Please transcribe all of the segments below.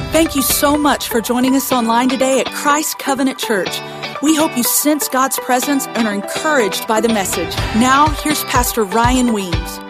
Thank you so much for joining us online today at Christ Covenant Church. We hope you sense God's presence and are encouraged by the message. Now, here's Pastor Ryan Weems.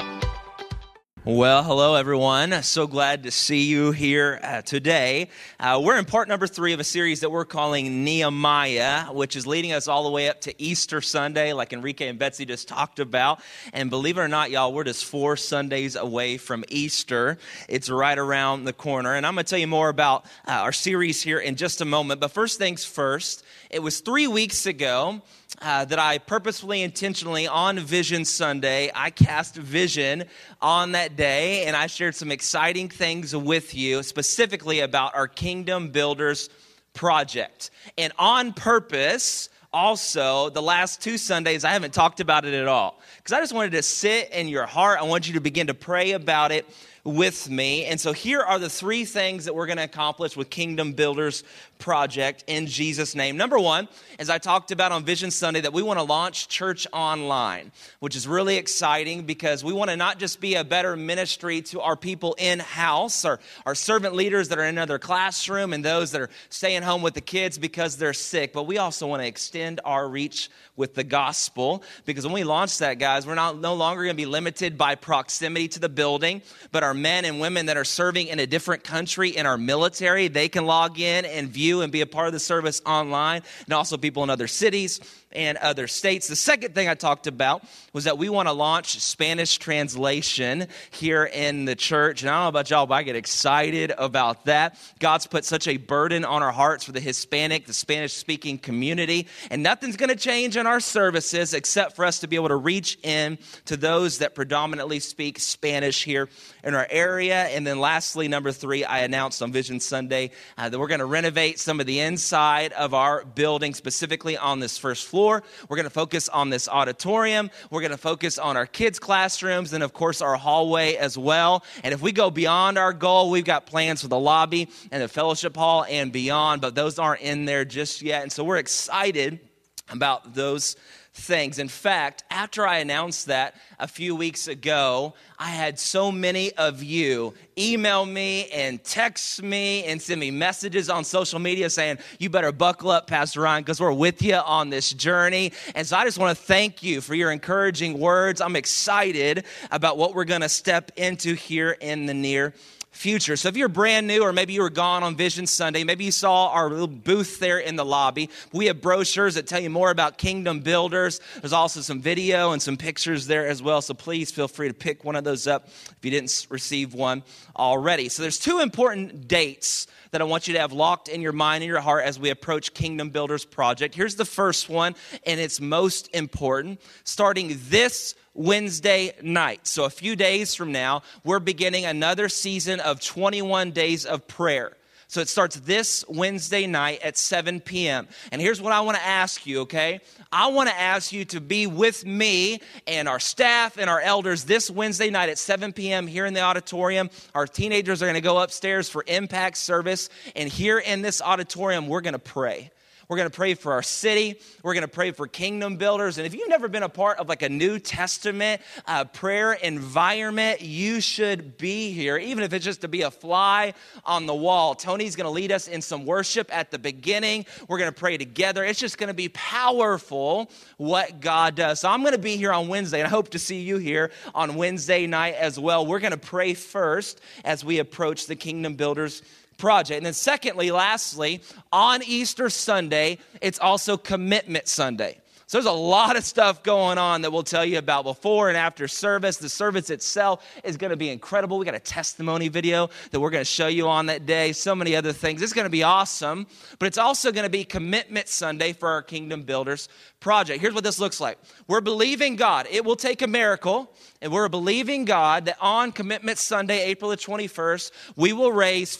Well, hello everyone. So glad to see you here today. We're in part number 3 of a series that we're calling Nehemiah, which is leading us all the way up to Easter Sunday, like Enrique and Betsy just talked about. And believe it or not, y'all, we're just 4 Sundays away from Easter. It's right around the corner. And I'm going to tell you more about our series here in just a moment. But first things first, it was 3 weeks ago that I purposefully, intentionally, on Vision Sunday, I cast vision on that day, and I shared some exciting things with you, specifically about our Kingdom Builders project. And on purpose, also, the last 2 Sundays, I haven't talked about it at all, because I just wanted to sit in your heart. I want you to begin to pray about it with me. And so here are the 3 things that we're going to accomplish with Kingdom Builders project in Jesus' name. Number 1, as I talked about on Vision Sunday, that we want to launch church online, which is really exciting because we want to not just be a better ministry to our people in-house, our servant leaders that are in another classroom and those that are staying home with the kids because they're sick, but we also want to extend our reach with the gospel, because when we launch that, guys, we're no longer going to be limited by proximity to the building, but our men and women that are serving in a different country in our military, they can log in and view and be a part of the service online, and also people in other cities and other states. The second thing I talked about was that we want to launch Spanish translation here in the church. And I don't know about y'all, but I get excited about that. God's put such a burden on our hearts for the Hispanic, the Spanish-speaking community. And nothing's going to change in our services except for us to be able to reach in to those that predominantly speak Spanish here in our area. And then lastly, number 3, I announced on Vision Sunday that we're going to renovate some of the inside of our building, specifically on this first floor. We're going to focus on this auditorium. We're going to focus on our kids' classrooms and, of course, our hallway as well. And if we go beyond our goal, we've got plans for the lobby and the fellowship hall and beyond, but those aren't in there just yet. And so we're excited about those things. In fact, after I announced that a few weeks ago, I had so many of you email me and text me and send me messages on social media saying, you better buckle up, Pastor Ryan, because we're with you on this journey. And so I just want to thank you for your encouraging words. I'm excited about what we're going to step into here in the near future. So if you're brand new, or maybe you were gone on Vision Sunday, maybe you saw our little booth there in the lobby. We have brochures that tell you more about Kingdom Builders. There's also some video and some pictures there as well. So please feel free to pick one of those up if you didn't receive one already. So there's 2 important dates that I want you to have locked in your mind and your heart as we approach Kingdom Builders project. Here's the first one, and it's most important. Starting this Wednesday night, so a few days from now, we're beginning another season of 21 days of prayer. So it starts this Wednesday night at 7 p.m. And here's what I want to ask you, okay? I want to ask you to be with me and our staff and our elders this Wednesday night at 7 p.m. here in the auditorium. Our teenagers are going to go upstairs for impact service. And here in this auditorium, we're going to pray. We're going to pray for our city. We're going to pray for Kingdom Builders. And if you've never been a part of like a New Testament prayer environment, you should be here, even if it's just to be a fly on the wall. Tony's going to lead us in some worship at the beginning. We're going to pray together. It's just going to be powerful what God does. So I'm going to be here on Wednesday, and I hope to see you here on Wednesday night as well. We're going to pray first as we approach the Kingdom Builders project. And then secondly, lastly, on Easter Sunday, it's also Commitment Sunday. So there's a lot of stuff going on that we'll tell you about before and after service. The service itself is going to be incredible. We got a testimony video that we're going to show you on that day. So many other things. It's going to be awesome. But it's also going to be Commitment Sunday for our Kingdom Builders project. Here's what this looks like. We're believing God. It will take a miracle. And we're believing God that on Commitment Sunday, April the 21st, we will raise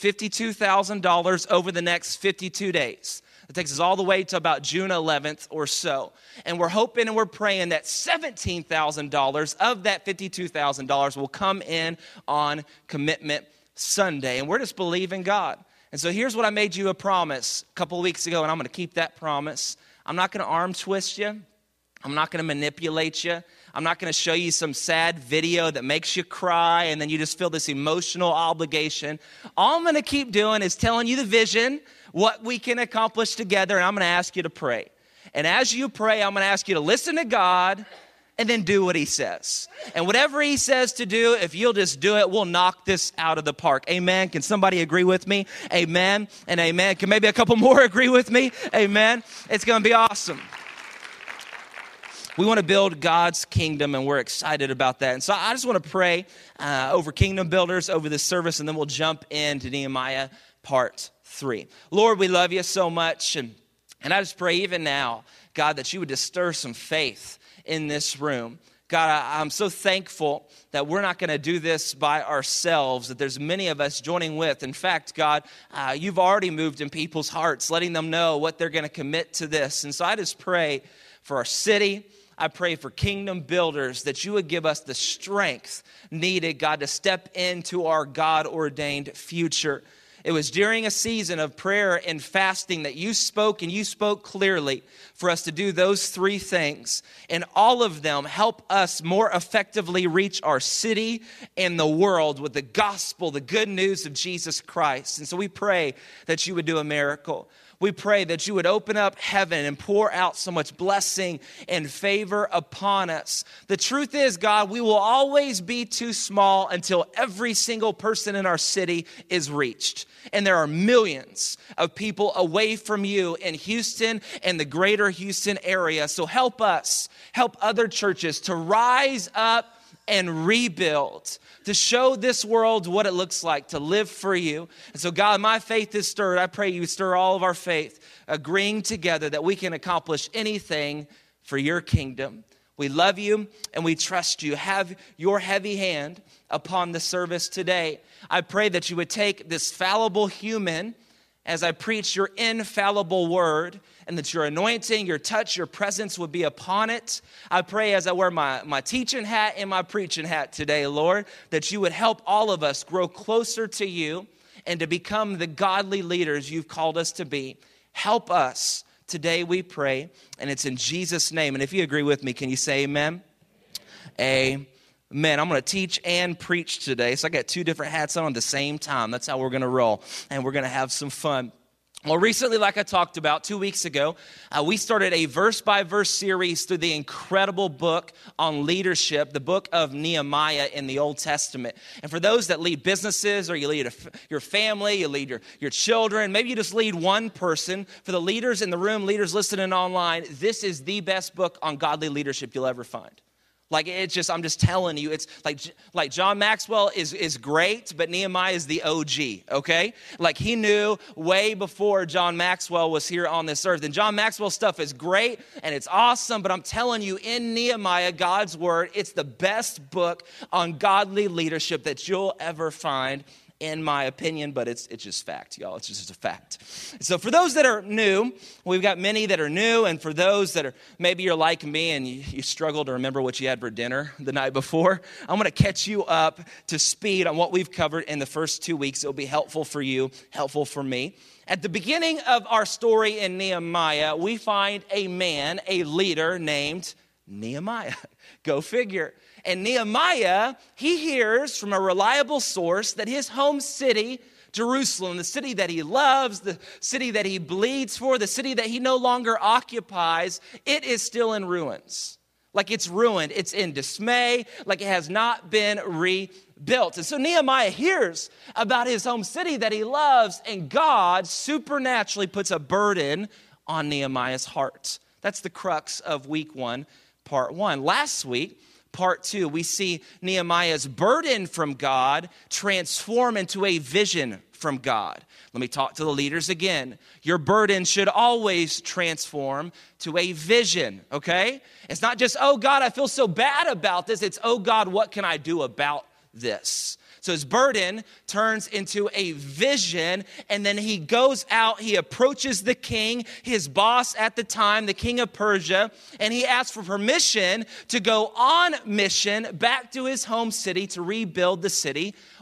$52,000 over the next 52 days. It takes us all the way to about June 11th or so. And we're hoping and we're praying that $17,000 of that $52,000 will come in on Commitment Sunday. And we're just believing God. And so here's what I made you a promise a couple of weeks ago, and I'm going to keep that promise. I'm not going to arm twist you. I'm not going to manipulate you. I'm not going to show you some sad video that makes you cry and then you just feel this emotional obligation. All I'm going to keep doing is telling you the vision, what we can accomplish together, and I'm going to ask you to pray. And as you pray, I'm going to ask you to listen to God and then do what he says. And whatever he says to do, if you'll just do it, we'll knock this out of the park. Amen. Can somebody agree with me? Amen and amen. Can maybe a couple more agree with me? Amen. It's going to be awesome. We want to build God's kingdom, and we're excited about that. And so I just want to pray over kingdom builders over this service, and then we'll jump into Nehemiah part 3. Lord, we love you so much, and I just pray even now, God, that you would just stir some faith in this room. God, I'm so thankful that we're not going to do this by ourselves, that there's many of us joining with. In fact, God, you've already moved in people's hearts, letting them know what they're going to commit to this. And so I just pray for our city. I pray for kingdom builders that you would give us the strength needed, God, to step into our God-ordained future. It was during a season of prayer and fasting that you spoke, and you spoke clearly for us to do those 3 things. And all of them help us more effectively reach our city and the world with the gospel, the good news of Jesus Christ. And so we pray that you would do a miracle. We pray that you would open up heaven and pour out so much blessing and favor upon us. The truth is, God, we will always be too small until every single person in our city is reached. And there are millions of people away from you in Houston and the greater Houston area. So help us, help other churches to rise up and rebuild, to show this world what it looks like to live for you. And so, God, my faith is stirred. I pray you stir all of our faith, agreeing together that we can accomplish anything for your kingdom. We love you and we trust you. Have your heavy hand upon the service today. I pray that you would take this fallible human as I preach your infallible word, and that your anointing, your touch, your presence would be upon it. I pray as I wear my teaching hat and my preaching hat today, Lord, that you would help all of us grow closer to you and to become the godly leaders you've called us to be. Help us today, we pray, and it's in Jesus' name. And if you agree with me, can you say amen? Amen. I'm going to teach and preach today. So I got 2 different hats on at the same time. That's how we're going to roll. And we're going to have some fun. Well, recently, like I talked about 2 weeks ago, we started a verse-by-verse series through the incredible book on leadership, the book of Nehemiah in the Old Testament. And for those that lead businesses, or you lead your family, you lead your children, maybe you just lead one person, for the leaders in the room, leaders listening online, this is the best book on godly leadership you'll ever find. Like, it's just, I'm just telling you, it's like John Maxwell is great, but Nehemiah is the OG, okay? Like, he knew way before John Maxwell was here on this earth. And John Maxwell's stuff is great, and it's awesome, but I'm telling you, in Nehemiah, God's word, it's the best book on godly leadership that you'll ever find, in my opinion, but it's just fact, y'all. It's just a fact. So for those that are new, we've got many that are new, and for those that are, maybe you're like me and you struggle to remember what you had for dinner the night before, I'm going to catch you up to speed on what we've covered in the first 2 weeks. It'll be helpful for you, helpful for me. At the beginning of our story in Nehemiah, we find a man, a leader named Nehemiah. Go figure. And Nehemiah, he hears from a reliable source that his home city, Jerusalem, the city that he loves, the city that he bleeds for, the city that he no longer occupies, it is still in ruins. Like, it's ruined. It's in dismay. Like, it has not been rebuilt. And so Nehemiah hears about his home city that he loves, and God supernaturally puts a burden on Nehemiah's heart. That's the crux of week 1, part 1. Last week, part 2, we see Nehemiah's burden from God transform into a vision from God. Let me talk to the leaders again. Your burden should always transform to a vision, okay? It's not just, oh God, I feel so bad about this. It's, oh God, what can I do about this? So his burden turns into a vision, and then he goes out, he approaches the king, his boss at the time, the king of Persia, and he asks for permission to go on mission back to his home city to rebuild the city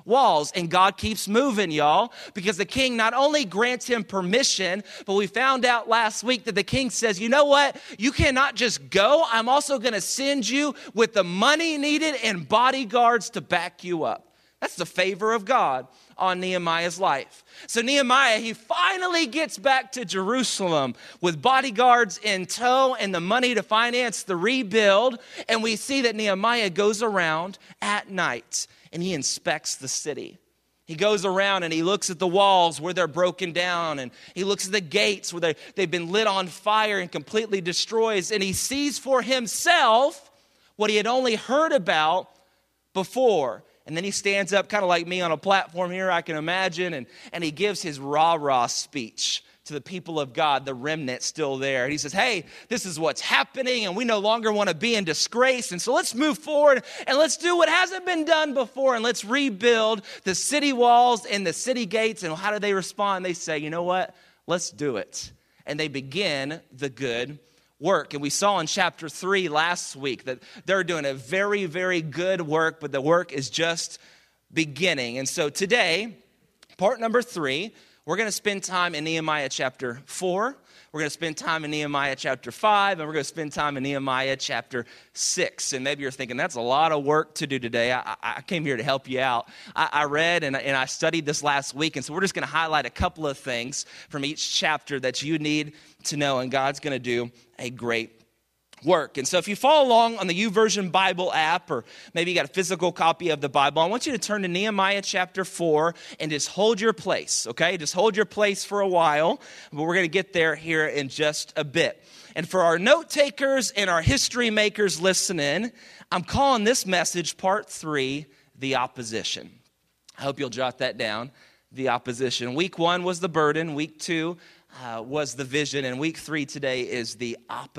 walls. And God keeps moving, y'all, because the king not only grants him permission, but we found out last week that the king says, you know what? You cannot just go. I'm also going to send you with the money needed and bodyguards to back you up. That's the favor of God on Nehemiah's life. So Nehemiah, he finally gets back to Jerusalem with bodyguards in tow and the money to finance the rebuild. And we see that Nehemiah goes around at night and he inspects the city. He goes around and he looks at the walls where they're broken down, and he looks at the gates where they've been lit on fire and completely destroyed. And he sees for himself what he had only heard about before. And then he stands up kind of like me on a platform here, I can imagine, and he gives his rah-rah speech to the people of God, the remnant still there. And he says, hey, this is what's happening, and we no longer want to be in disgrace. And so let's move forward, and let's do what hasn't been done before, and let's rebuild the city walls and the city gates. And how do they respond? They say, you know what? Let's do it. And they begin the good work. And we saw in chapter 3 last week that they're doing a very, very good work, but the work is just beginning. And so today, part number 3, we're going to spend time in Nehemiah chapter 4. We're going to spend time in Nehemiah chapter 5, and we're going to spend time in Nehemiah chapter 6. And maybe you're thinking, that's a lot of work to do today. I came here to help you out. I read and I studied this last week, and so we're just going to highlight a couple of things from each chapter that you need to know, and God's going to do a great work. And so if you follow along on the YouVersion Bible app, or maybe you got a physical copy of the Bible, I want you to turn to Nehemiah chapter 4 and just hold your place, okay? Just hold your place for a while, but we're going to get there here in just a bit. And for our note takers and our history makers listening, I'm calling this message part 3, the opposition. I hope you'll jot that down, the opposition. Week 1 was the burden, week 2 was the vision, and week 3 today is the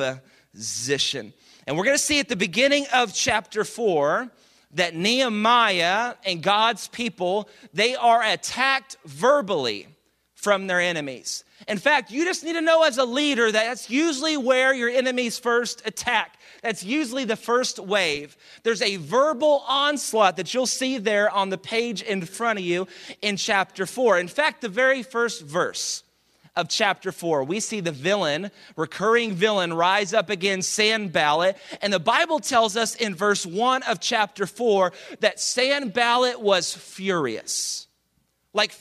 opposition. And we're going to see at the beginning of chapter 4 that Nehemiah and God's people, they are attacked verbally from their enemies. In fact, you just need to know as a leader that that's usually where your enemies first attack. That's usually the first wave. There's a verbal onslaught that you'll see there on the page in front of you in chapter 4. In fact, the very first verse of chapter 4, we see the villain, recurring villain, rise up against Sanballat. And the Bible tells us in verse 1 of chapter 4 that Sanballat was furious. Like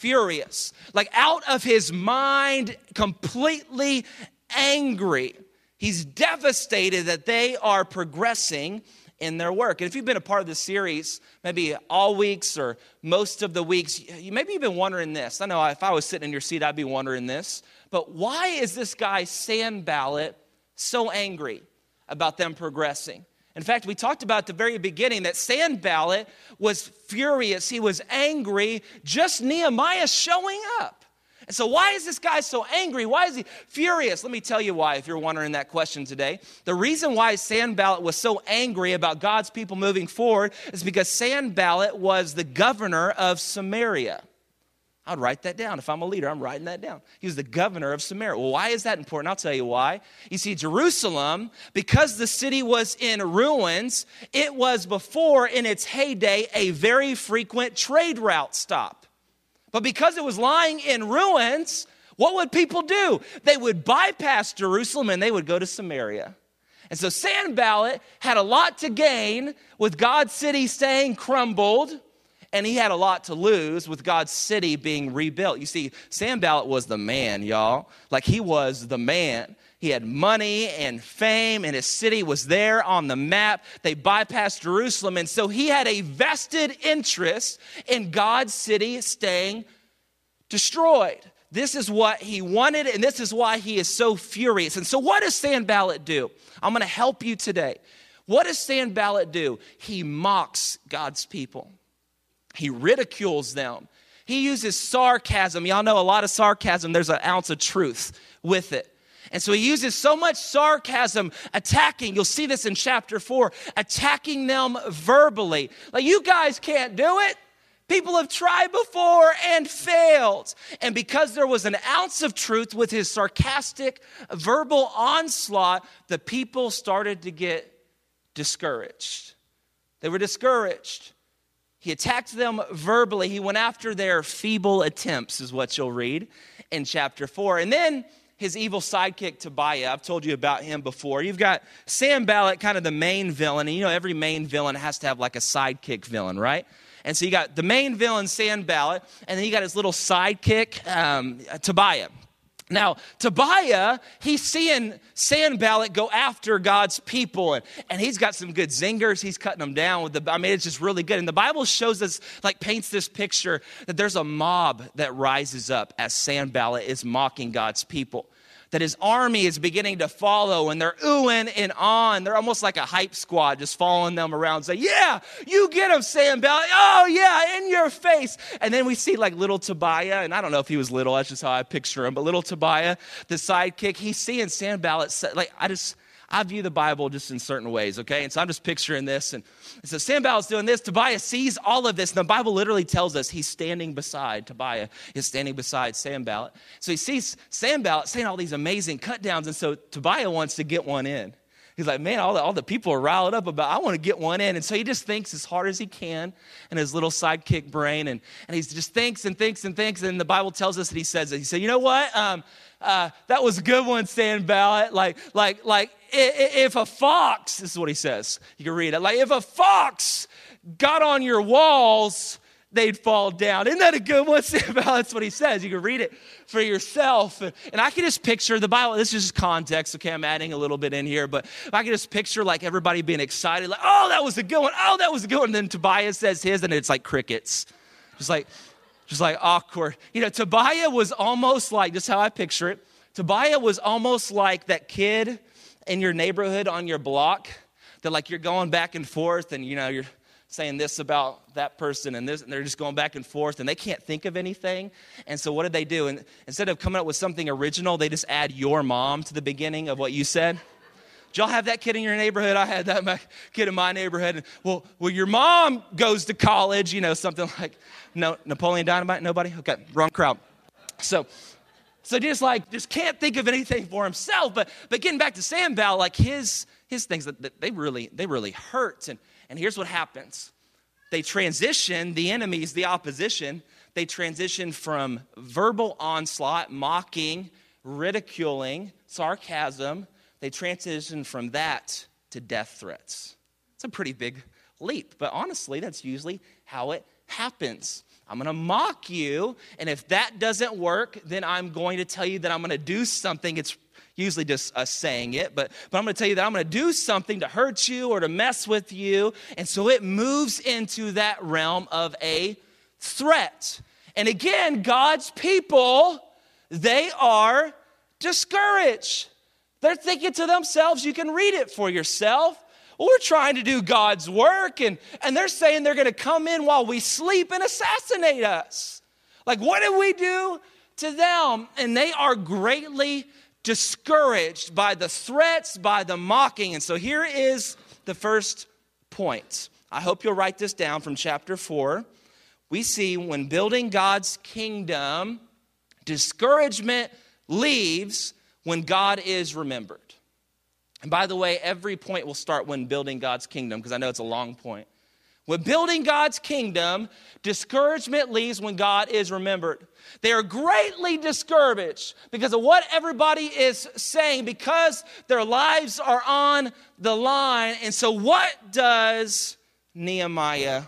out of his mind, completely angry. He's devastated that they are progressing in their work. And if you've been a part of this series, maybe all weeks or most of the weeks, maybe you've been wondering this. I know if I was sitting in your seat, I'd be wondering this. But why is this guy Sanballat so angry about them progressing? In fact, we talked about at the very beginning that Sanballat was furious. He was angry, just Nehemiah showing up. And so why is this guy so angry? Why is he furious? Let me tell you why, if you're wondering that question today. The reason why Sanballat was so angry about God's people moving forward is because Sanballat was the governor of Samaria. I'd write that down. If I'm a leader, I'm writing that down. He was the governor of Samaria. Well, why is that important? I'll tell you why. You see, Jerusalem, because the city was in ruins, it was before, in its heyday, a very frequent trade route stop. But because it was lying in ruins, what would people do? They would bypass Jerusalem and they would go to Samaria. And so Sanballat had a lot to gain with God's city staying crumbled, and he had a lot to lose with God's city being rebuilt. You see, Sanballat was the man, y'all. Like, he was the man. He had money and fame, and his city was there on the map. They bypassed Jerusalem, and so he had a vested interest in God's city staying destroyed. This is what he wanted, and this is why he is so furious. And so what does Sanballat do? I'm going to help you today. What does Sanballat do? He mocks God's people. He ridicules them. He uses sarcasm. Y'all know a lot of sarcasm, there's an ounce of truth with it. And so he uses so much sarcasm, attacking. You'll see this in chapter 4, attacking them verbally. Like, you guys can't do it. People have tried before and failed. And because there was an ounce of truth with his sarcastic verbal onslaught, the people started to get discouraged. They were discouraged. He attacked them verbally. He went after their feeble attempts, is what you'll read in chapter 4. And then his evil sidekick, Tobiah. I've told you about him before. You've got Sanballat, kind of the main villain. And you know, every main villain has to have like a sidekick villain, right? And so you got the main villain, Sanballat, and then you got his little sidekick, Tobiah. Now, Tobiah, he's seeing Sanballat go after God's people, and he's got some good zingers. He's cutting them down it's just really good. And the Bible shows us, paints this picture that there's a mob that rises up as Sanballat is mocking God's people. That his army is beginning to follow, and they're oohing and on. They're almost like a hype squad, just following them around, saying, yeah, you get him, Sanballat. Oh, yeah, in your face. And then we see little Tobiah, and I don't know if he was little, that's just how I picture him, but little Tobiah, the sidekick, he's seeing Sanballat, I view the Bible just in certain ways, okay? And so I'm just picturing this. And so Sanballat's doing this. Tobiah sees all of this. And the Bible literally tells us he's standing beside, Tobiah is standing beside Sanballat. So he sees Sanballat saying all these amazing cut downs. And so Tobiah wants to get one in. He's like, man, all the people are riled up about, I want to get one in. And so he just thinks as hard as he can in his little sidekick brain. And he just thinks and thinks and thinks. And the Bible tells us that he says it. He said, you know what? That was a good one, Sanballat. If a fox, this is what he says. You can read it. If a fox got on your walls, they'd fall down. Isn't that a good one, Sanballat? That's what he says. You can read it for yourself. And I can just picture the Bible. This is just context, okay? I'm adding a little bit in here. But I can just picture everybody being excited. Oh, that was a good one. Oh, that was a good one. And then Tobiah says his, and it's like crickets. Just awkward. You know, Tobiah was almost like, just how I picture it, Tobiah was almost like that kid in your neighborhood on your block that you're going back and forth and, you're saying this about that person and this, and they're just going back and forth and they can't think of anything. And so what did they do? And instead of coming up with something original, they just add your mom to the beginning of what you said. Did y'all have that kid in your neighborhood? I had that kid in my neighborhood. Well, your mom goes to college, something like, no, Napoleon Dynamite, nobody? Okay, wrong crowd. So just can't think of anything for himself. But getting back to Sanballat, his things, that they really hurt. And here's what happens. They transition, the enemies, the opposition, they transition from verbal onslaught, mocking, ridiculing, sarcasm. They transition from that to death threats. It's a pretty big leap, but honestly, that's usually how it happens. I'm going to mock you, and if that doesn't work, then I'm going to tell you that I'm going to do something. It's usually just us saying it, but I'm going to tell you that I'm going to do something to hurt you or to mess with you, and so it moves into that realm of a threat. And again, God's people, they are discouraged. They're thinking to themselves, you can read it for yourself. Well, we're trying to do God's work, and they're saying they're going to come in while we sleep and assassinate us. What did we do to them? And they are greatly discouraged by the threats, by the mocking. And so here is the first point. I hope you'll write this down from chapter 4. We see when building God's kingdom, discouragement leaves when God is remembered. And by the way, every point will start when building God's kingdom, because I know it's a long point. When building God's kingdom, discouragement leaves when God is remembered. They are greatly discouraged because of what everybody is saying, because their lives are on the line. And so what does Nehemiah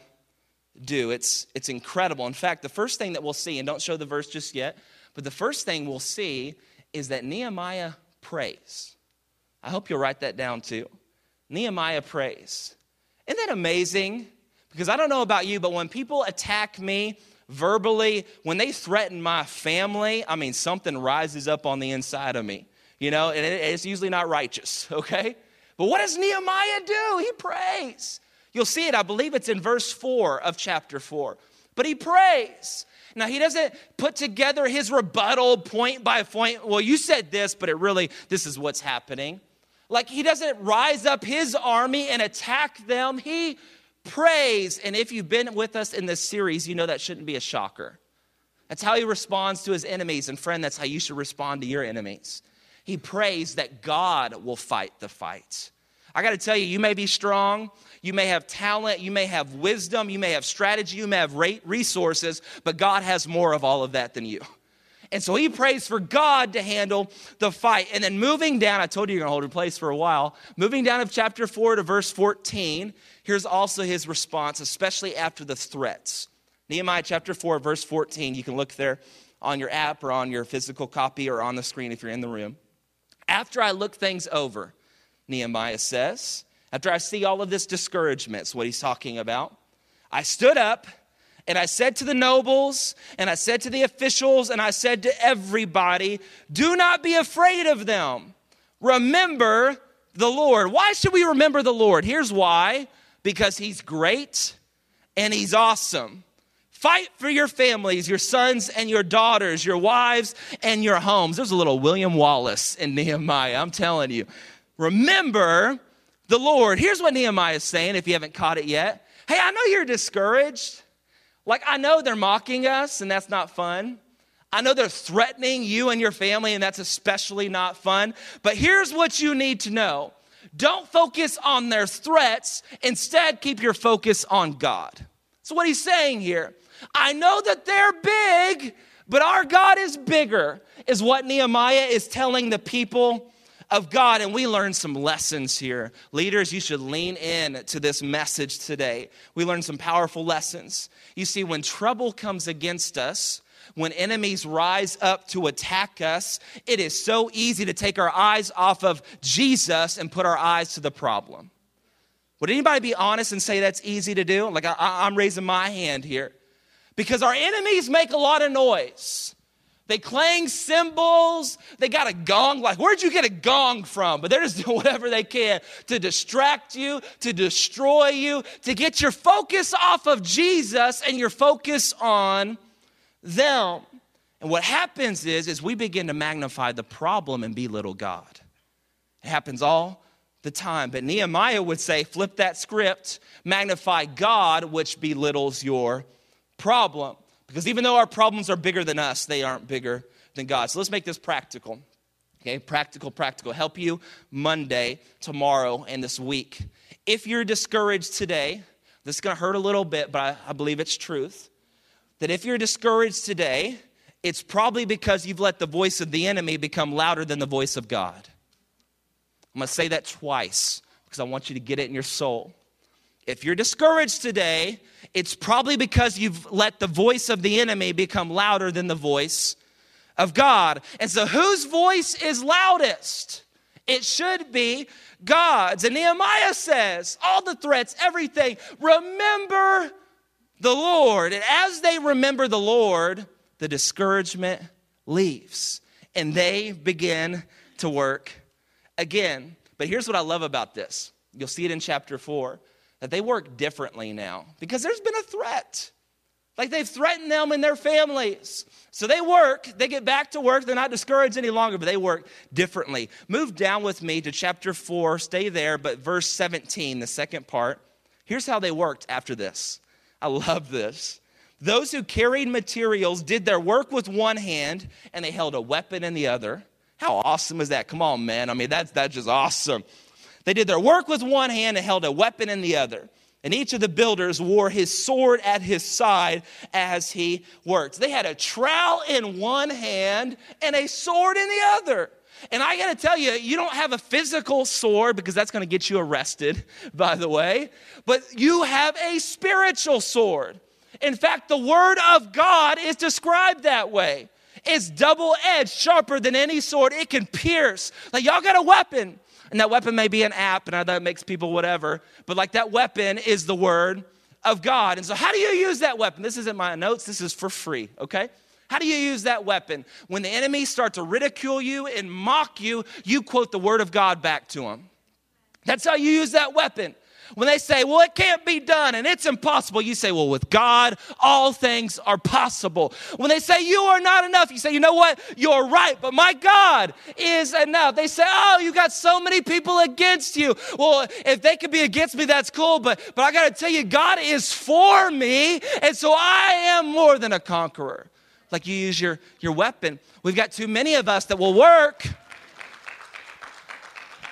do? It's incredible. In fact, the first thing that we'll see, and don't show the verse just yet, but the first thing we'll see is that Nehemiah prays. I hope you'll write that down too. Nehemiah prays. Isn't that amazing? Because I don't know about you, but when people attack me verbally, when they threaten my family, something rises up on the inside of me. And it's usually not righteous, okay? But what does Nehemiah do? He prays. You'll see it, I believe it's in verse 4 of chapter 4. But he prays. Now, he doesn't put together his rebuttal point by point. Well, you said this, but this is what's happening. He doesn't rise up his army and attack them. He prays. And if you've been with us in this series, you know that shouldn't be a shocker. That's how he responds to his enemies. And friend, that's how you should respond to your enemies. He prays that God will fight the fight. I got to tell you, you may be strong, you may have talent, you may have wisdom, you may have strategy, you may have resources, but God has more of all of that than you. And so he prays for God to handle the fight. And then moving down, I told you you're going to hold your place for a while. Moving down of chapter 4 to verse 14, here's also his response, especially after the threats. Nehemiah chapter 4, verse 14. You can look there on your app or on your physical copy or on the screen if you're in the room. After I look things over, Nehemiah says, after I see all of this discouragement, is what he's talking about, I stood up and I said to the nobles and I said to the officials and I said to everybody, do not be afraid of them. Remember the Lord. Why should we remember the Lord? Here's why. Because he's great and he's awesome. Fight for your families, your sons and your daughters, your wives and your homes. There's a little William Wallace in Nehemiah, I'm telling you. Remember the Lord. Here's what Nehemiah is saying, if you haven't caught it yet. Hey, I know you're discouraged. Like, I know they're mocking us, and that's not fun. I know they're threatening you and your family, and that's especially not fun. But here's what you need to know. Don't focus on their threats. Instead, keep your focus on God. That's what he's saying here. I know that they're big, but our God is bigger, is what Nehemiah is telling the people of God. And we learn some lessons here. Leaders, you should lean in to this message today. We learn some powerful lessons. You see, when trouble comes against us, when enemies rise up to attack us, it is so easy to take our eyes off of Jesus and put our eyes to the problem. Would anybody be honest and say that's easy to do? Like, I'm raising my hand here. Because our enemies make a lot of noise. They clang cymbals. They got a gong. Like, where'd you get a gong from? But they're just doing whatever they can to distract you, to destroy you, to get your focus off of Jesus and your focus on them. And what happens is we begin to magnify the problem and belittle God. It happens all the time. But Nehemiah would say, flip that script, magnify God, which belittles your problem. Because even though our problems are bigger than us, they aren't bigger than God. So let's make this practical. Okay, practical. Help you Monday, tomorrow, and this week. If you're discouraged today, this is going to hurt a little bit, but I believe it's truth. That if you're discouraged today, it's probably because you've let the voice of the enemy become louder than the voice of God. I'm going to say that twice because I want you to get it in your soul. If you're discouraged today, it's probably because you've let the voice of the enemy become louder than the voice of God. And so whose voice is loudest? It should be God's. And Nehemiah says, all the threats, everything, remember the Lord. And as they remember the Lord, the discouragement leaves. And they begin to work again. But here's what I love about this. You'll see it in chapter 4. That they work differently now because there's been a threat. Like they've threatened them and their families. So they work, they get back to work. They're not discouraged any longer, but they work differently. Move down with me to chapter 4, stay there, but verse 17, the second part. Here's how they worked after this. I love this. Those who carried materials did their work with one hand and they held a weapon in the other. How awesome is that? Come on, man. I mean, that's just awesome. They did their work with one hand and held a weapon in the other. And each of the builders wore his sword at his side as he worked. They had a trowel in one hand and a sword in the other. And I got to tell you, you don't have a physical sword because that's going to get you arrested, by the way. But you have a spiritual sword. In fact, the word of God is described that way. It's double-edged, sharper than any sword. It can pierce. Like, y'all got a weapon. And that weapon may be an app, and I know that makes people whatever. But like that weapon is the word of God. And so how do you use that weapon? This isn't my notes. This is for free, okay? How do you use that weapon? When the enemies start to ridicule you and mock you, you quote the word of God back to them. That's how you use that weapon. When they say, well, it can't be done and it's impossible, you say, well, with God, all things are possible. When they say you are not enough, you say, you know what? You're right, but my God is enough. They say, oh, you got so many people against you. Well, if they could be against me, that's cool, but I got to tell you, God is for me, and so I am more than a conqueror. Like you use your weapon. We've got too many of us that will work.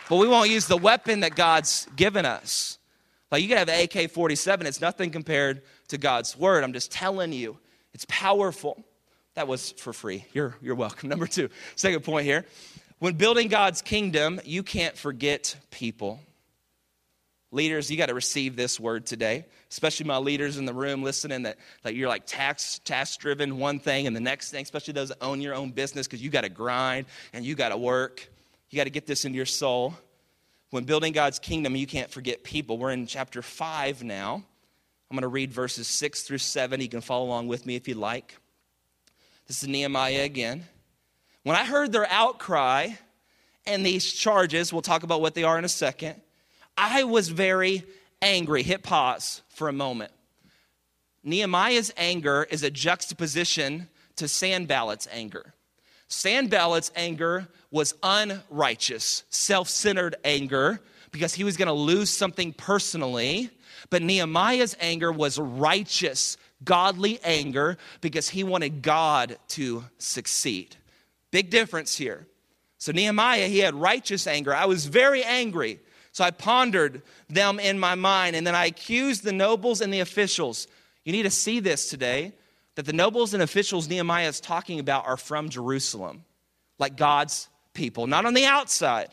But we won't use the weapon that God's given us. Like, you can have an AK-47. It's nothing compared to God's word. I'm just telling you, it's powerful. That was for free. You're welcome. Number 2, second point here. When building God's kingdom, you can't forget people. Leaders, you got to receive this word today, especially my leaders in the room listening that you're like task-driven one thing and the next thing, especially those that own your own business, because you got to grind and you got to work. You got to get this into your soul. When building God's kingdom, you can't forget people. We're in chapter 5 now. I'm going to read verses 6 through 7. You can follow along with me if you'd like. This is Nehemiah again. When I heard their outcry and these charges, we'll talk about what they are in a second, I was very angry. Hit pause for a moment. Nehemiah's anger is a juxtaposition to Sanballat's anger. Sanballat's anger was unrighteous, self-centered anger because he was going to lose something personally. But Nehemiah's anger was righteous, godly anger because he wanted God to succeed. Big difference here. So Nehemiah, he had righteous anger. I was very angry. So I pondered them in my mind, and then I accused the nobles and the officials. You need to see this today, that the nobles and officials Nehemiah is talking about are from Jerusalem, like God's people, not on the outside.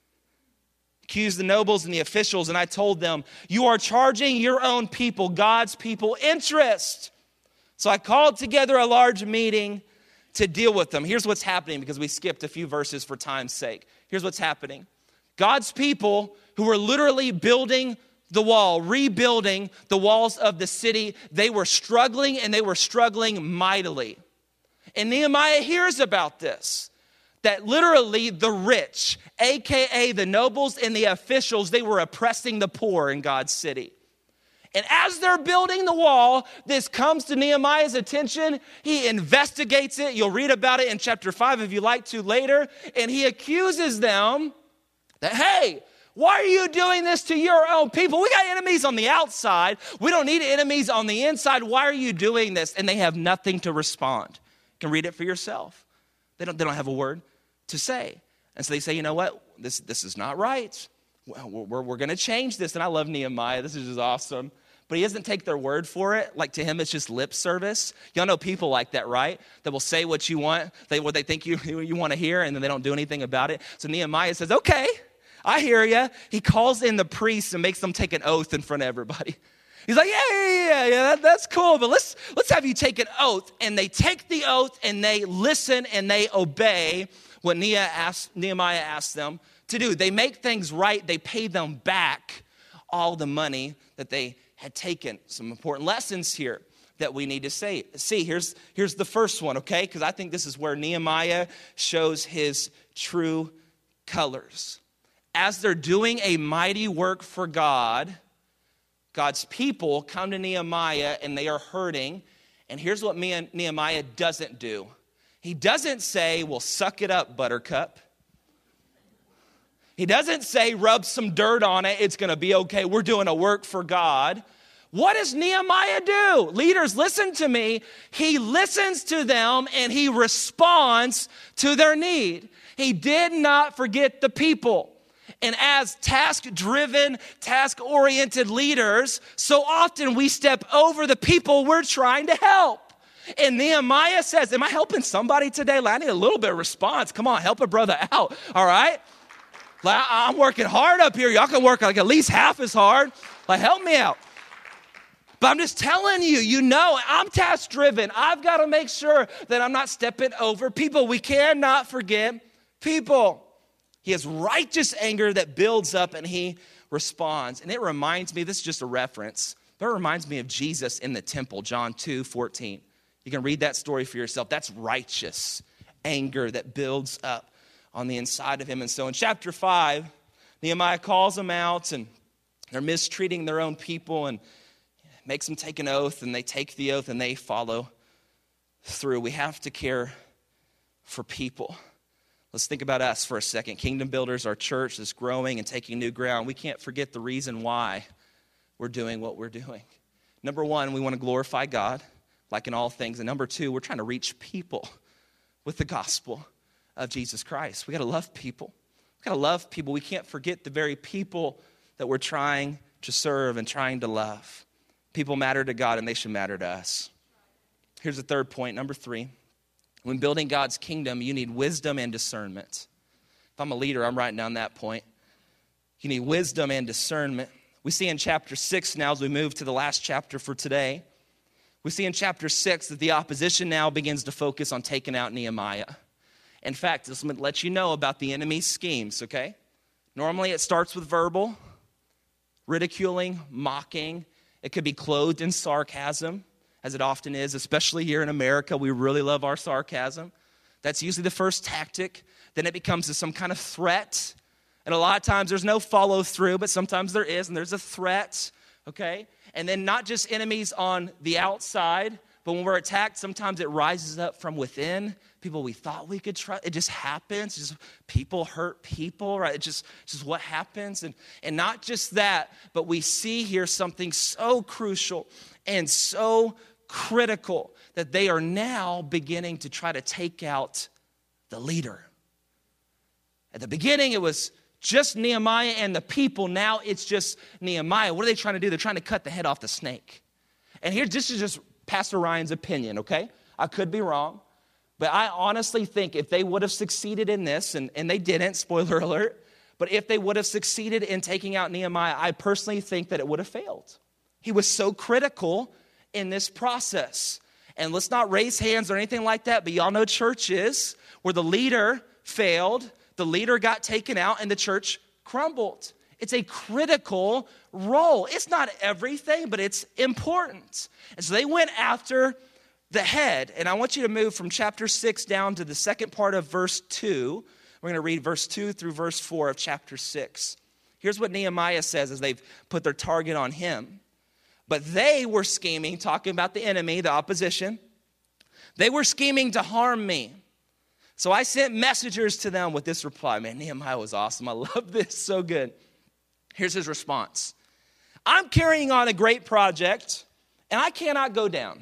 Accused the nobles and the officials, and I told them, you are charging your own people, God's people, interest. So I called together a large meeting to deal with them. Here's what's happening, because we skipped a few verses for time's sake. Here's what's happening. God's people who were literally building the wall, rebuilding the walls of the city, they were struggling, and they were struggling mightily. And Nehemiah hears about this, that literally the rich, aka the nobles and the officials, they were oppressing the poor in God's city. And as they're building the wall, this comes to Nehemiah's attention. He investigates it. You'll read about it in chapter 5 if you like to later. And he accuses them that, hey, why are you doing this to your own people? We got enemies on the outside. We don't need enemies on the inside. Why are you doing this? And they have nothing to respond. You can read it for yourself. They don't have a word to say. And so they say, you know what? This is not right. We're going to change this. And I love Nehemiah. This is just awesome. But he doesn't take their word for it. Like, to him, it's just lip service. Y'all know people like that, right? That will say what you want, what they think you want to hear, and then they don't do anything about it. So Nehemiah says, okay, I hear you. He calls in the priests and makes them take an oath in front of everybody. He's like, yeah, that's cool, but let's have you take an oath. And they take the oath, and they listen, and they obey what Nehemiah asked them to do. They make things right. They pay them back all the money that they had taken. Some important lessons here that we need to see. Here's the first one, okay? Because I think this is where Nehemiah shows his true colors. As they're doing a mighty work for God, God's people come to Nehemiah and they are hurting. And here's what Nehemiah doesn't do. He doesn't say, well, suck it up, buttercup. He doesn't say, rub some dirt on it, it's going to be okay. We're doing a work for God. What does Nehemiah do? Leaders, listen to me. He listens to them and he responds to their need. He did not forget the people. And as task-driven, task-oriented leaders, so often we step over the people we're trying to help. And Nehemiah says, am I helping somebody today? Like, I need a little bit of response. Come on, help a brother out, all right? Like, I'm working hard up here. Y'all can work like at least half as hard. Like, help me out. But I'm just telling you, I'm task-driven. I've got to make sure that I'm not stepping over people. We cannot forget people. He has righteous anger that builds up and he responds. And it reminds me, this is just a reference, but it reminds me of Jesus in the temple, John 2:14. You can read that story for yourself. That's righteous anger that builds up on the inside of him. And so in chapter 5, Nehemiah calls them out and they're mistreating their own people and makes them take an oath, and they take the oath and they follow through. We have to care for people. Let's think about us for a second. Kingdom Builders, our church is growing and taking new ground. We can't forget the reason why we're doing what we're doing. Number one, we want to glorify God, like in all things. And number two, we're trying to reach people with the gospel of Jesus Christ. We got to love people. We've got to love people. We can't forget the very people that we're trying to serve and trying to love. People matter to God, and they should matter to us. Here's the third point, number 3. When building God's kingdom, you need wisdom and discernment. If I'm a leader, I'm writing down that point. You need wisdom and discernment. We see in chapter 6 now, as we move to the last chapter for today, we see in chapter 6 that the opposition now begins to focus on taking out Nehemiah. In fact, this will let you know about the enemy's schemes, okay? Normally it starts with verbal, ridiculing, mocking. It could be clothed in sarcasm, as it often is, especially here in America. We really love our sarcasm. That's usually the first tactic. Then it becomes some kind of threat. And a lot of times there's no follow through, but sometimes there is, and there's a threat, okay? And then not just enemies on the outside, but when we're attacked, sometimes it rises up from within. People we thought we could trust. It just happens. Just people hurt people, right? It's just what happens. And not just that, but we see here something so crucial and so critical that they are now beginning to try to take out the leader. At the beginning, it was just Nehemiah and the people. Now it's just Nehemiah. What are they trying to do? They're trying to cut the head off the snake. And here, this is just Pastor Ryan's opinion, okay? I could be wrong. But I honestly think if they would have succeeded in this, and they didn't, spoiler alert, but if they would have succeeded in taking out Nehemiah, I personally think that it would have failed. He was so critical in this process. And let's not raise hands or anything like that, but y'all know churches where the leader failed, the leader got taken out, and the church crumbled. It's a critical role. It's not everything, but it's important. And so they went after the head. And I want you to move from chapter 6 down to the second part of verse 2. We're going to read verse 2 through verse 4 of chapter 6. Here's what Nehemiah says as they've put their target on him. But they were scheming, talking about the enemy, the opposition. They were scheming to harm me. So I sent messengers to them with this reply. Man, Nehemiah was awesome. I love this, so good. Here's his response. I'm carrying on a great project, and I cannot go down.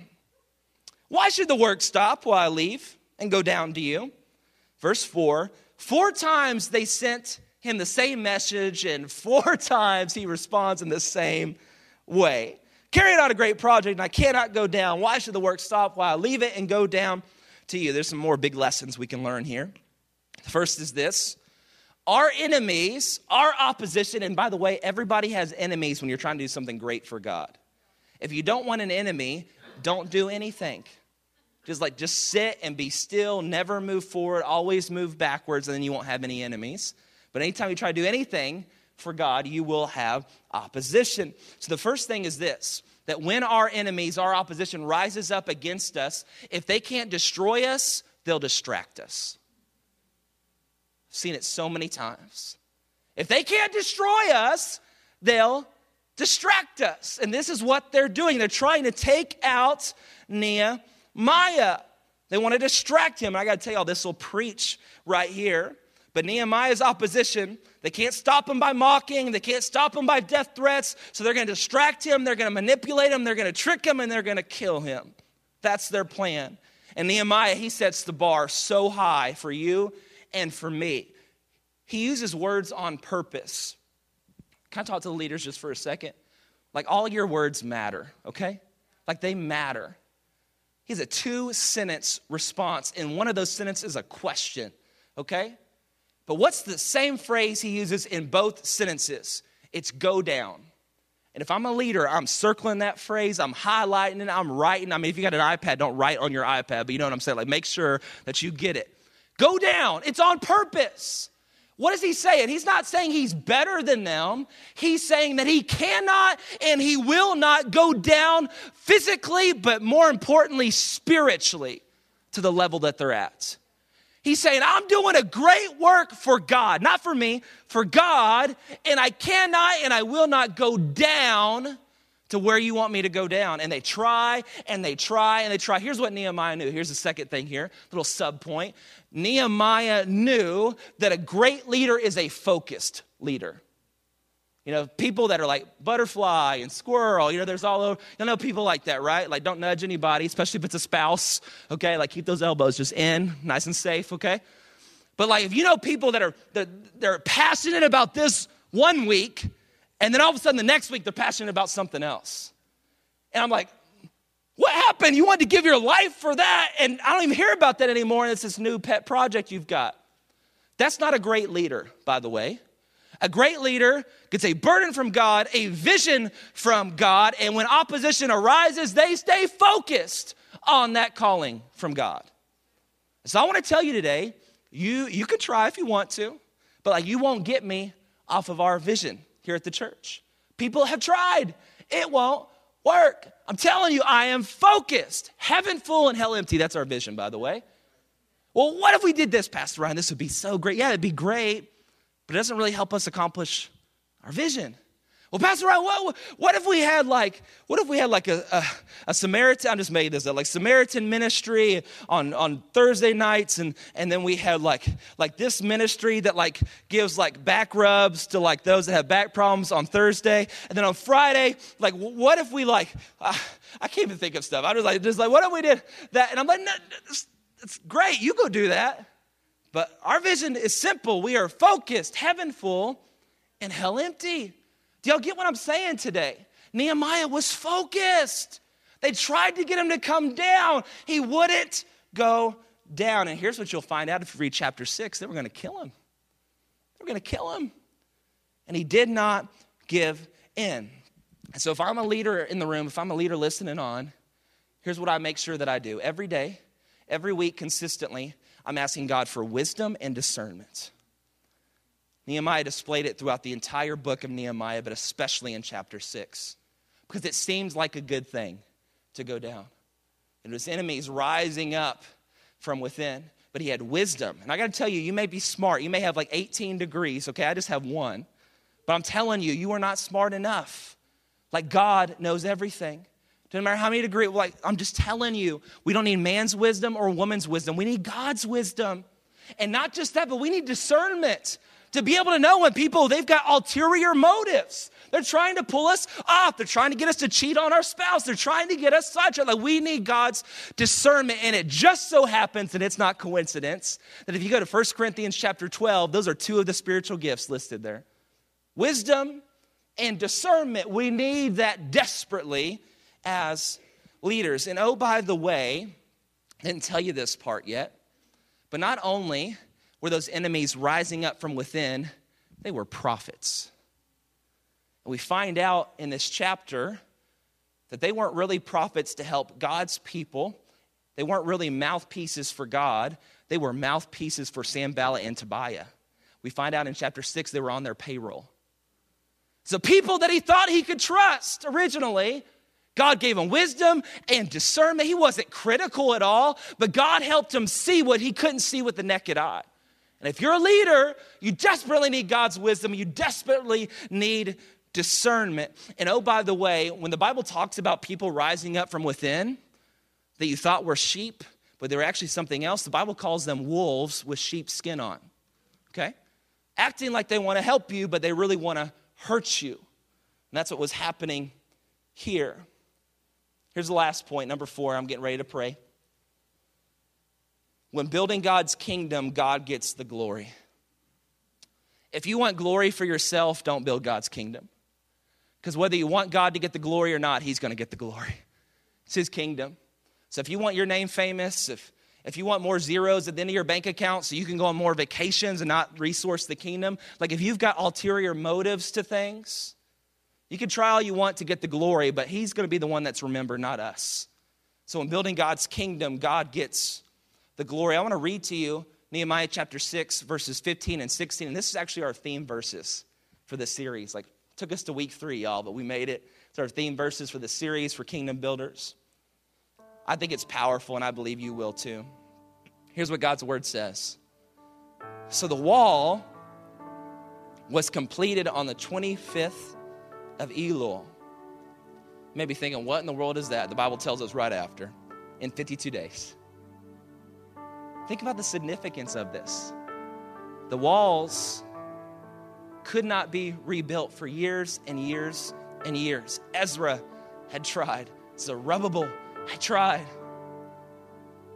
Why should the work stop while I leave and go down to you? Verse 4, 4 times they sent him the same message, and 4 times he responds in the same way. Carrying on a great project, and I cannot go down. Why should the work stop while I leave it and go down to you? There's some more big lessons we can learn here. The first is this. Our enemies, our opposition, and by the way, everybody has enemies when you're trying to do something great for God. If you don't want an enemy, don't do anything. Just sit and be still, never move forward, always move backwards, and then you won't have any enemies. But anytime you try to do anything for God, you will have opposition. So the first thing is this, that when our enemies, our opposition rises up against us, if they can't destroy us, they'll distract us. I've seen it so many times. If they can't destroy us, they'll distract us. And this is what they're doing. They're trying to take out Nehemiah. They want to distract him. And I got to tell y'all, this will preach right here. But Nehemiah's opposition, they can't stop him by mocking. They can't stop him by death threats. So they're going to distract him. They're going to manipulate him. They're going to trick him. And they're going to kill him. That's their plan. And Nehemiah, he sets the bar so high for you and for me. He uses words on purpose. Can I talk to the leaders just for a second? Like, all your words matter, okay? Like, they matter. He has a 2-sentence response, and one of those sentences is a question, okay? But what's the same phrase he uses in both sentences? It's go down. And if I'm a leader, I'm circling that phrase, I'm highlighting it, I'm writing. I mean, if you got an iPad, don't write on your iPad, but you know what I'm saying? Like, make sure that you get it. Go down. It's on purpose. What is he saying? He's not saying he's better than them. He's saying that he cannot and he will not go down physically, but more importantly, spiritually to the level that they're at. He's saying, I'm doing a great work for God, not for me, for God, and I cannot and I will not go down to where you want me to go down. And they try, and they try, and they try. Here's what Nehemiah knew. Here's the second thing here, little sub point. Nehemiah knew that a great leader is a focused leader. You know, people that are like butterfly and squirrel, you know, there's all over, you know, people like that, right? Like, don't nudge anybody, especially if it's a spouse, okay? Like, keep those elbows just in, nice and safe, okay? But like, if you know people that they're passionate about this one week, and then all of a sudden the next week they're passionate about something else. And I'm like, what happened? You wanted to give your life for that, and I don't even hear about that anymore, and it's this new pet project you've got. That's not a great leader, by the way. A great leader gets a burden from God, a vision from God, and when opposition arises, they stay focused on that calling from God. So I want to tell you today, you could try if you want to, but like you won't get me off of our vision here at the church. People have tried. It won't work. I'm telling you, I am focused. Heaven full and hell empty. That's our vision, by the way. Well, what if we did this, Pastor Ryan? This would be so great. Yeah, it'd be great, but it doesn't really help us accomplish our vision. Well, Pastor Ryan, what if we had like a Samaritan, I just made this up, like Samaritan ministry on Thursday nights, and then we had like this ministry that like gives like back rubs to like those that have back problems on Thursday, and then on Friday, like what if we like, I can't even think of stuff. I was just like, what if we did that? And I'm like, no, it's great, you go do that. But our vision is simple. We are focused, heaven full, and hell empty. Do y'all get what I'm saying today? Nehemiah was focused. They tried to get him to come down. He wouldn't go down. And here's what you'll find out if you read chapter 6. They were going to kill him. They were going to kill him. And he did not give in. And so if I'm a leader in the room, if I'm a leader listening on, here's what I make sure that I do. Every day, every week, consistently, I'm asking God for wisdom and discernment. Nehemiah displayed it throughout the entire book of Nehemiah, but especially in chapter 6, because it seems like a good thing to go down. And his enemies rising up from within, but he had wisdom. And I got to tell you, you may be smart. You may have like 18 degrees. Okay, I just have one. But I'm telling you, you are not smart enough. Like God knows everything. Doesn't matter how many degrees. Like I'm just telling you, we don't need man's wisdom or woman's wisdom. We need God's wisdom. And not just that, but we need discernment. To be able to know when people, they've got ulterior motives. They're trying to pull us off. They're trying to get us to cheat on our spouse. They're trying to get us sidetracked. Like we need God's discernment. And it just so happens, and it's not coincidence, that if you go to 1 Corinthians chapter 12, those are two of the spiritual gifts listed there. Wisdom and discernment. We need that desperately as leaders. And oh, by the way, I didn't tell you this part yet, but not only were those enemies rising up from within, they were prophets. And we find out in this chapter that they weren't really prophets to help God's people. They weren't really mouthpieces for God. They were mouthpieces for Sanballat and Tobiah. We find out in chapter 6 they were on their payroll. So people that he thought he could trust originally, God gave him wisdom and discernment. He wasn't critical at all, but God helped him see what he couldn't see with the naked eye. And if you're a leader, you desperately need God's wisdom. You desperately need discernment. And oh, by the way, when the Bible talks about people rising up from within that you thought were sheep, but they were actually something else, the Bible calls them wolves with sheep's skin on. Okay? Acting like they want to help you, but they really want to hurt you. And that's what was happening here. Here's the last point, number 4. I'm getting ready to pray. When building God's kingdom, God gets the glory. If you want glory for yourself, don't build God's kingdom. Because whether you want God to get the glory or not, he's going to get the glory. It's his kingdom. So if you want your name famous, if you want more zeros at the end of your bank account so you can go on more vacations and not resource the kingdom, like if you've got ulterior motives to things, you can try all you want to get the glory, but he's going to be the one that's remembered, not us. So in building God's kingdom, God gets the glory. I want to read to you Nehemiah chapter 6, verses 15 and 16. And this is actually our theme verses for this series. Like, it took us to week 3, y'all, but we made it. It's our theme verses for the series for Kingdom Builders. I think it's powerful, and I believe you will too. Here's what God's word says. So the wall was completed on the 25th of Elul. You may be thinking, what in the world is that? The Bible tells us right after, in 52 days. Think about the significance of this. The walls could not be rebuilt for years and years and years. Ezra had tried. Zerubbabel had tried.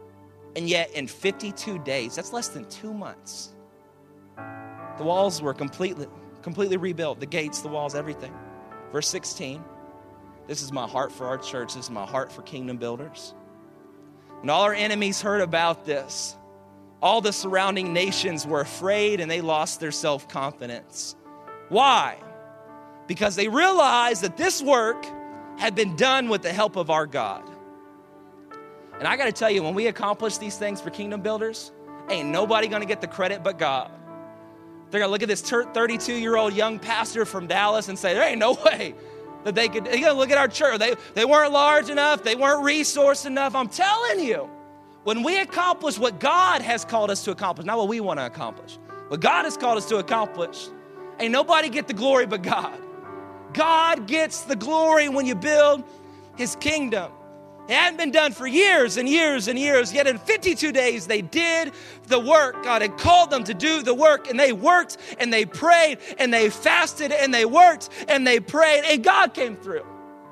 And yet in 52 days, that's less than 2 months, the walls were completely rebuilt. The gates, the walls, everything. Verse 16, this is my heart for our church. This is my heart for Kingdom Builders. When all our enemies heard about this, all the surrounding nations were afraid and they lost their self-confidence. Why? Because they realized that this work had been done with the help of our God. And I got to tell you, when we accomplish these things for Kingdom Builders, ain't nobody going to get the credit but God. They're going to look at this 32-year-old young pastor from Dallas and say, there ain't no way that they could. They're going to look at our church. They weren't large enough. They weren't resourced enough. I'm telling you, when we accomplish what God has called us to accomplish, not what we want to accomplish, what God has called us to accomplish, ain't nobody get the glory but God. God gets the glory when you build his kingdom. It hadn't been done for years and years and years, yet in 52 days they did the work. God had called them to do the work, and they worked and they prayed and they fasted and they worked and they prayed, and God came through.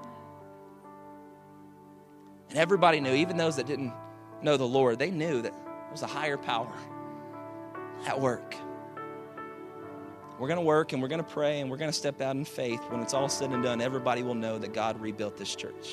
And everybody knew, even those that didn't know the Lord, they knew that there was a higher power at work. We're going to work and we're going to pray and we're going to step out in faith. When it's all said and done, everybody will know that God rebuilt this church.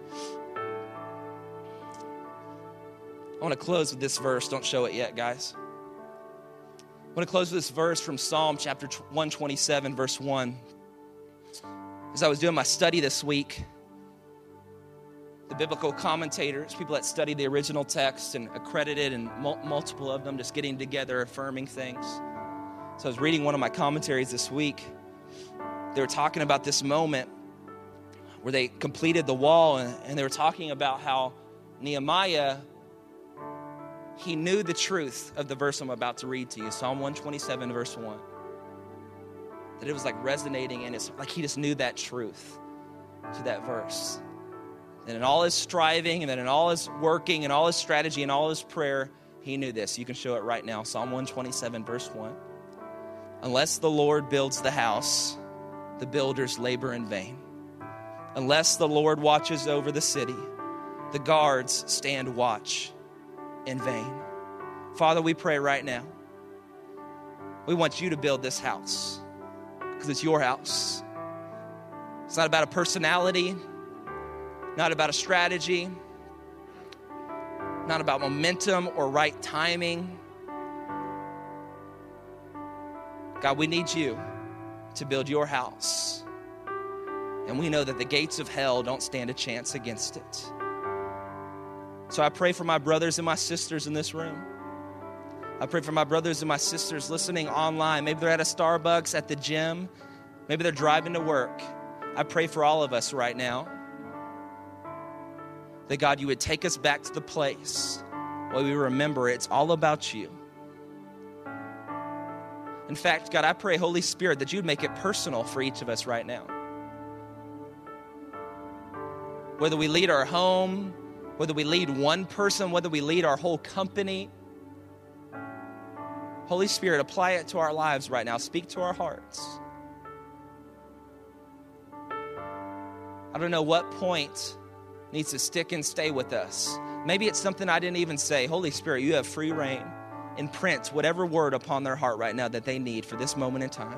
I want to close with this verse. Don't show it yet, guys. I want to close with this verse from Psalm chapter 127, verse 1. As I was doing my study this week, the biblical commentators, people that study the original text and accredited, and multiple of them just getting together, affirming things. So I was reading one of my commentaries this week. They were talking about this moment where they completed the wall, and they were talking about how Nehemiah, he knew the truth of the verse I'm about to read to you, Psalm 127, verse 1. That it was like resonating, and it's like he just knew that truth to that verse. And in all his striving, and then in all his working, and all his strategy, and all his prayer, he knew this. You can show it right now, Psalm 127, verse 1. Unless the Lord builds the house, the builders labor in vain. Unless the Lord watches over the city, the guards stand watch in vain. Father, we pray right now. We want you to build this house because it's your house. It's not about a personality, not about a strategy, not about momentum or right timing. God, we need you to build your house. And we know that the gates of hell don't stand a chance against it. So I pray for my brothers and my sisters in this room. I pray for my brothers and my sisters listening online. Maybe they're at a Starbucks, at the gym. Maybe they're driving to work. I pray for all of us right now that, God, you would take us back to the place where we remember it's all about you. In fact, God, I pray, Holy Spirit, that you'd make it personal for each of us right now. Whether we lead our home, whether we lead one person, whether we lead our whole company, Holy Spirit, apply it to our lives right now. Speak to our hearts. I don't know what point needs to stick and stay with us. Maybe it's something I didn't even say. Holy Spirit, you have free reign. Imprint whatever word upon their heart right now that they need for this moment in time.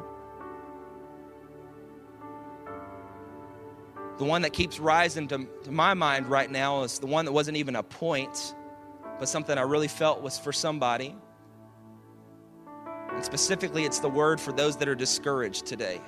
The one that keeps rising to my mind right now is the one that wasn't even a point, but something I really felt was for somebody. And specifically, it's the word for those that are discouraged today.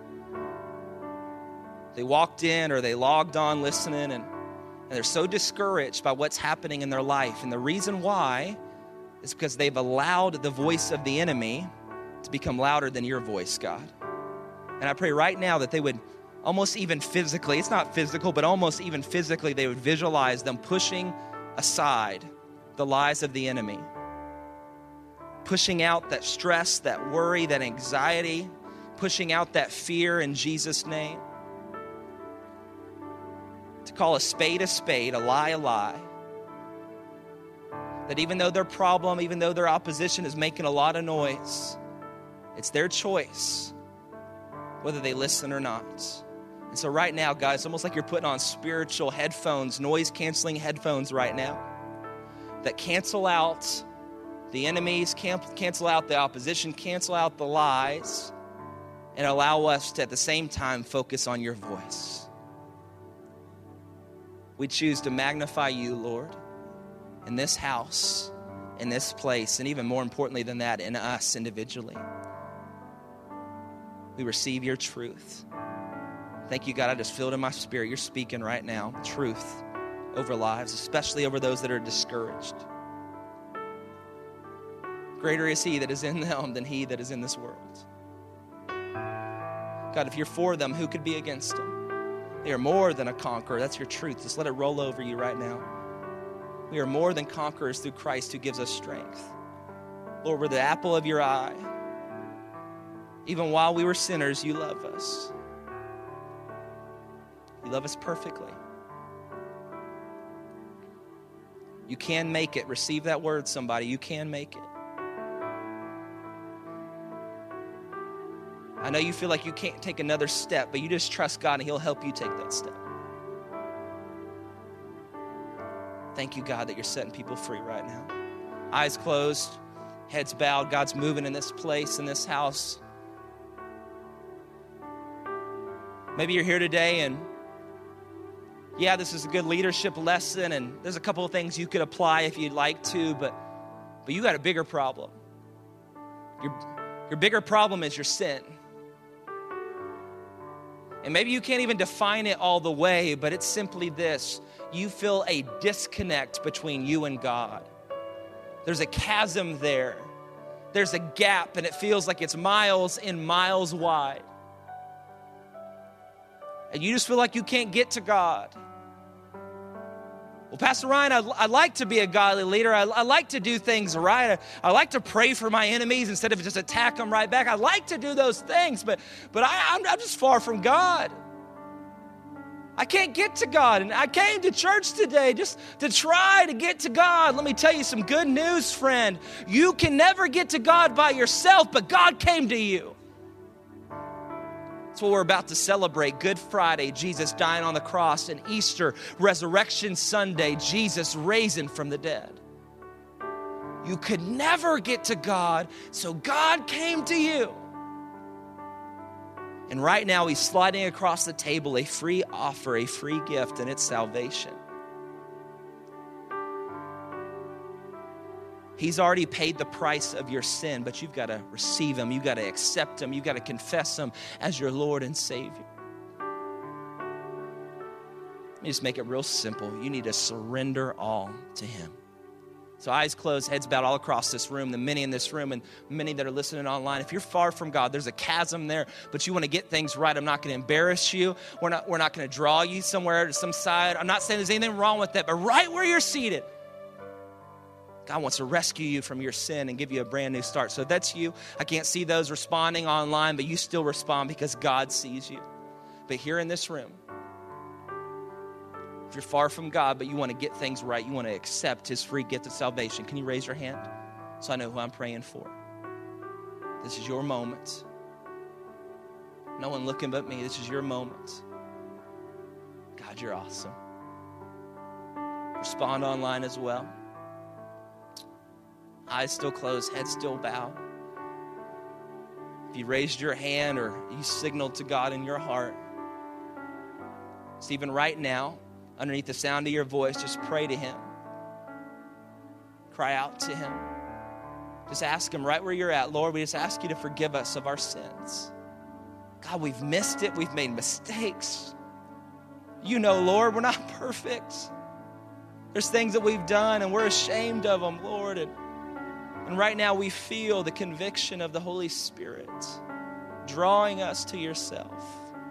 They walked in or they logged on listening, and they're so discouraged by what's happening in their life. And the reason why is because they've allowed the voice of the enemy to become louder than your voice, God. And I pray right now that they would almost even physically, it's not physical, but almost even physically, they would visualize them pushing aside the lies of the enemy. Pushing out that stress, that worry, that anxiety, pushing out that fear in Jesus' name. To call a spade, a lie, a lie. That even though their problem, even though their opposition is making a lot of noise, it's their choice whether they listen or not. And so right now, guys, it's almost like you're putting on spiritual headphones, noise-canceling headphones right now. that cancel out the enemies, cancel out the opposition, cancel out the lies, and allow us to at the same time focus on your voice. We choose to magnify you, Lord, in this house, in this place, and even more importantly than that, in us individually. We receive your truth. Thank you, God. I just feel it in my spirit. You're speaking right now truth over lives, especially over those that are discouraged. Greater is he that is in them than he that is in this world. God, if you're for them, who could be against them? They are more than a conqueror. That's your truth. Just let it roll over you right now. We are more than conquerors through Christ who gives us strength. Lord, we're the apple of your eye. Even while we were sinners, you love us. You love us perfectly. You can make it. Receive that word, somebody. You can make it. I know you feel like you can't take another step, but you just trust God and he'll help you take that step. Thank you, God, that you're setting people free right now. Eyes closed, heads bowed. God's moving in this place, in this house. Maybe you're here today and yeah, this is a good leadership lesson and there's a couple of things you could apply if you'd like to, but you got a bigger problem. Your bigger problem is your sin. And maybe you can't even define it all the way, but it's simply this. You feel a disconnect between you and God. There's a chasm there. There's a gap, and it feels like it's miles and miles wide. And you just feel like you can't get to God. Well, Pastor Ryan, I like to be a godly leader. I like to do things right. I like to pray for my enemies instead of just attack them right back. I like to do those things, but I'm just far from God. I can't get to God. And I came to church today just to try to get to God. Let me tell you some good news, friend. You can never get to God by yourself, but God came to you. That's what we're about to celebrate. Good Friday, Jesus dying on the cross, and Easter, Resurrection Sunday, Jesus raising from the dead. You could never get to God, so God came to you. And right now, he's sliding across the table a free offer, a free gift, and it's salvation. He's already paid the price of your sin, but you've got to receive him. You've got to accept him. You've got to confess him as your Lord and Savior. Let me just make it real simple. You need to surrender all to him. So eyes closed, heads bowed all across this room, the many in this room and many that are listening online. If you're far from God, there's a chasm there, but you want to get things right. I'm not going to embarrass you. We're not going to draw you somewhere to some side. I'm not saying there's anything wrong with that, but right where you're seated, God wants to rescue you from your sin and give you a brand new start. So that's you. I can't see those responding online, but you still respond because God sees you. But here in this room, if you're far from God, but you want to get things right, you want to accept his free gift of salvation, can you raise your hand so I know who I'm praying for? This is your moment. No one looking but me. This is your moment. God, you're awesome. Respond online as well. Eyes still closed, head still bowed. If you raised your hand or you signaled to God in your heart, so even right now, underneath the sound of your voice, just pray to him. Cry out to him. Just ask him right where you're at. Lord, we just ask you to forgive us of our sins. God, we've missed it. We've made mistakes. You know, Lord, we're not perfect. There's things that we've done and we're ashamed of them, Lord. And right now we feel the conviction of the Holy Spirit drawing us to yourself.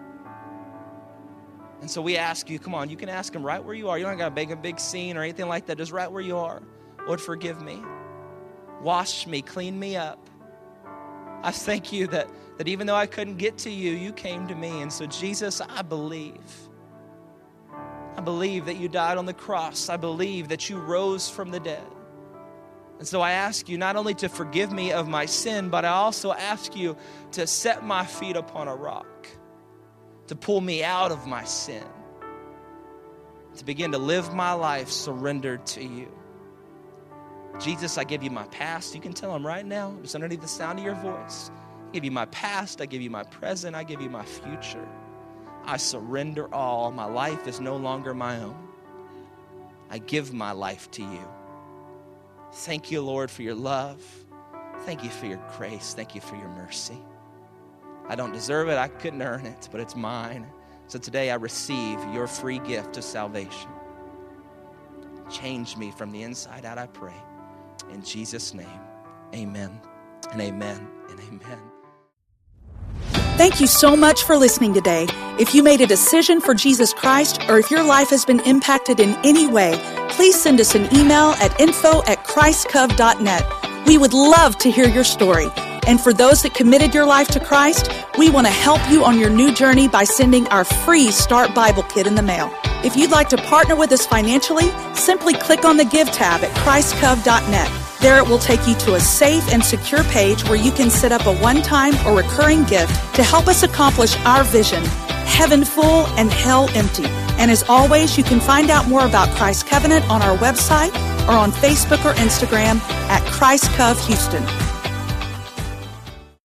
And so we ask you, come on, you can ask him right where you are. You don't got to make a big scene or anything like that. Just right where you are. Lord, forgive me. Wash me, clean me up. I thank you that even though I couldn't get to you, you came to me. And so Jesus, I believe. I believe that you died on the cross. I believe that you rose from the dead. And so I ask you not only to forgive me of my sin, but I also ask you to set my feet upon a rock, to pull me out of my sin, to begin to live my life surrendered to you. Jesus, I give you my past. You can tell him right now, just underneath the sound of your voice. I give you my past. I give you my present. I give you my future. I surrender all. My life is no longer my own. I give my life to you. Thank you, Lord, for your love. Thank you for your grace. Thank you for your mercy. I don't deserve it. I couldn't earn it, but it's mine. So today I receive your free gift of salvation. Change me from the inside out, I pray. In Jesus' name, amen and amen and amen. Thank you so much for listening today. If you made a decision for Jesus Christ, or if your life has been impacted in any way, please send us an email at info@christcov.net. We would love to hear your story. And for those that committed your life to Christ, we want to help you on your new journey by sending our free Start Bible Kit in the mail. If you'd like to partner with us financially, simply click on the Give tab at christcov.net. There it will take you to a safe and secure page where you can set up a one-time or recurring gift to help us accomplish our vision, heaven full and hell empty. And as always, you can find out more about Christ Covenant on our website or on Facebook or Instagram at Christ Cov Houston.